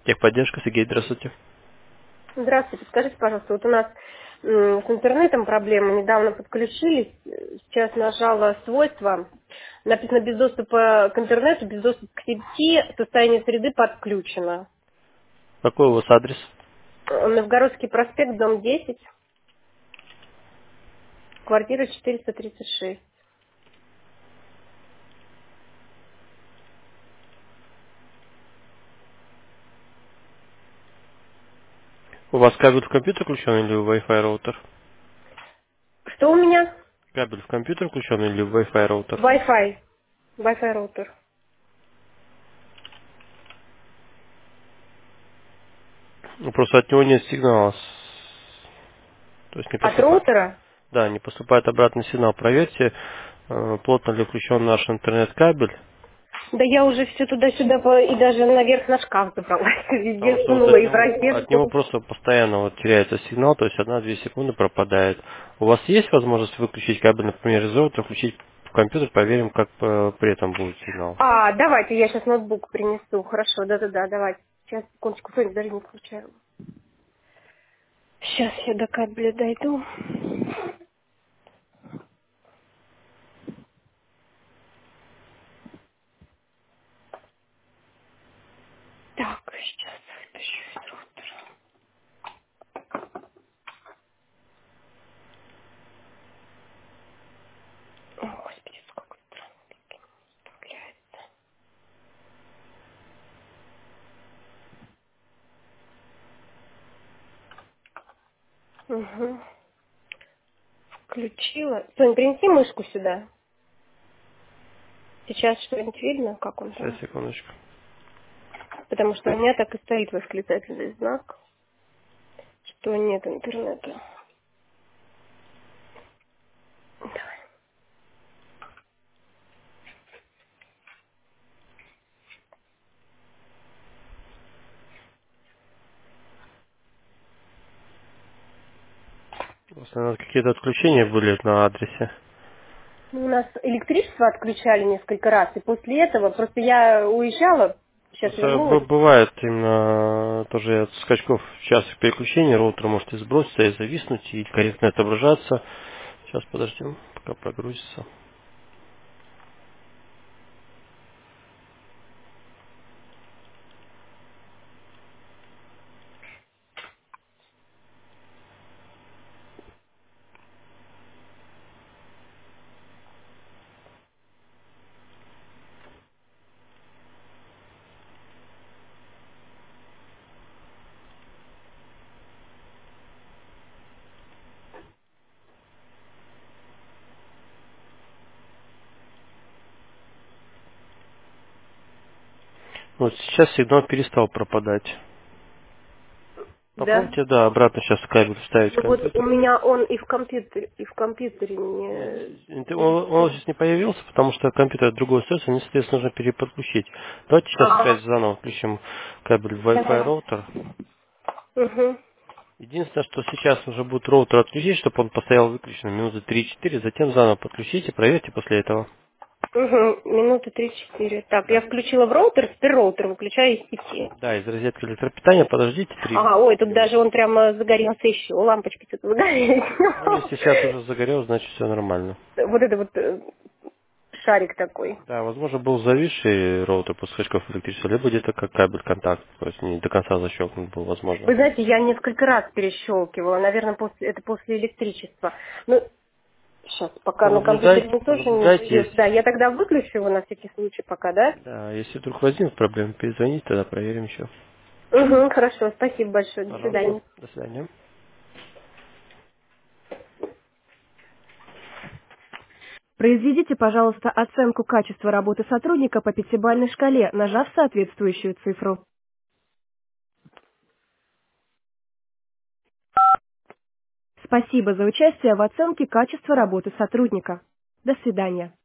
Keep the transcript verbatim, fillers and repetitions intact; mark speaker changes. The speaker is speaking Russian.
Speaker 1: Техподдержка, Сергей, здравствуйте.
Speaker 2: Здравствуйте, скажите, пожалуйста, вот у нас м, с интернетом проблема, недавно подключились, э, сейчас нажала свойства, написано без доступа к интернету, без доступа к сети, состояние среды подключено.
Speaker 1: Какой у вас адрес?
Speaker 2: Э, Новгородский проспект, дом десять, квартира четыреста тридцать шесть.
Speaker 1: У вас кабель в компьютер включен или в Wi-Fi роутер?
Speaker 2: Что у меня?
Speaker 1: Кабель в компьютер включен или в Wi-Fi роутер?
Speaker 2: Wi-Fi, Wi-Fi роутер.
Speaker 1: Ну, просто от него нет сигнала. с- То есть не
Speaker 2: От
Speaker 1: поступает.
Speaker 2: роутера?
Speaker 1: Да, не поступает обратный сигнал. Проверьте, э, плотно ли включен наш интернет-кабель.
Speaker 2: Да я уже все туда-сюда по- и даже наверх на шкаф забралась,
Speaker 1: Потому
Speaker 2: везде
Speaker 1: что вот
Speaker 2: сунула
Speaker 1: от
Speaker 2: и в
Speaker 1: него, от него
Speaker 2: розетку.
Speaker 1: просто постоянно вот теряется сигнал, то есть одна-две секунды пропадает. У вас есть возможность выключить кабель, например, из роутера, включить в компьютер, проверим, как э, при этом будет сигнал.
Speaker 2: А, давайте, я сейчас ноутбук принесу. Хорошо, да-да-да, давайте. Сейчас, секундочку, Соня, даже не включаю. Сейчас я до кабеля дойду. Так, сейчас вытащу из роутера. О, господи, сколько вставляет. Угу. Включила. Соня, принеси мышку сюда. Сейчас что-нибудь видно, как он
Speaker 1: Сейчас,
Speaker 2: там?
Speaker 1: секундочку.
Speaker 2: Потому что у меня так и стоит восклицательный знак, что нет интернета. Давай.
Speaker 1: У вас, наверное, какие-то отключения были на адресе.
Speaker 2: Ну, у нас электричество отключали несколько раз, и после этого просто я уезжала, сейчас
Speaker 1: Просто б-
Speaker 2: вернулась.
Speaker 1: бывает именно тоже от скачков частых переключений, роутер может и сброситься, и зависнуть, и корректно отображаться. Сейчас подождем, пока прогрузится. Вот сейчас сигнал перестал пропадать.
Speaker 2: Да.
Speaker 1: Попробуйте, да, обратно сейчас кабель вставить в
Speaker 2: Ну вот у
Speaker 1: компьютер.
Speaker 2: меня он и в компьютере, и в компьютере
Speaker 1: Нет,
Speaker 2: не
Speaker 1: интер- Он, он
Speaker 2: зарегистрирован.
Speaker 1: здесь не появился, потому что компьютер другой устройство, мне, соответственно, нужно переподключить. Давайте сейчас опять
Speaker 2: Ага.
Speaker 1: заново включим кабель в Wi-Fi
Speaker 2: Давай.
Speaker 1: роутер.
Speaker 2: Угу.
Speaker 1: Единственное, что сейчас уже будет роутер отключить, чтобы он постоял выключенным минуты три-четыре, затем заново подключите, проверьте после этого.
Speaker 2: Угу. Минуты три-четыре. Так, я
Speaker 1: Да.
Speaker 2: включила в роутер, теперь роутер выключаю из сети.
Speaker 1: Да, из розетки электропитания подождите три
Speaker 2: Ага, ой, тут
Speaker 1: минуты.
Speaker 2: даже он прямо загорелся еще, лампочки тут загорелись.
Speaker 1: Ну, если сейчас уже загорел, значит все нормально.
Speaker 2: Вот это вот э, шарик такой.
Speaker 1: Да, возможно, был зависший роутер после скачков электричества, либо где-то как кабель контакт, то есть не до конца защелкнут был, возможно.
Speaker 2: Вы знаете, я несколько раз перещелкивала, наверное, после, это после электричества. Ну, сейчас, пока на компьютере
Speaker 1: Понаблюдайте,
Speaker 2: не тоже не
Speaker 1: понаблюдайте,
Speaker 2: заведется. Да,
Speaker 1: если,
Speaker 2: я тогда выключу его на всякий случай пока, да?
Speaker 1: да, если вдруг возникнут проблемы, перезвоните, тогда проверим еще.
Speaker 2: Угу, хорошо, спасибо большое, до
Speaker 1: Пожалуйста,
Speaker 2: свидания.
Speaker 1: до свидания.
Speaker 2: Произведите, пожалуйста, оценку качества работы сотрудника по пятибалльной шкале, нажав соответствующую цифру. Спасибо за участие в оценке качества работы сотрудника. До свидания.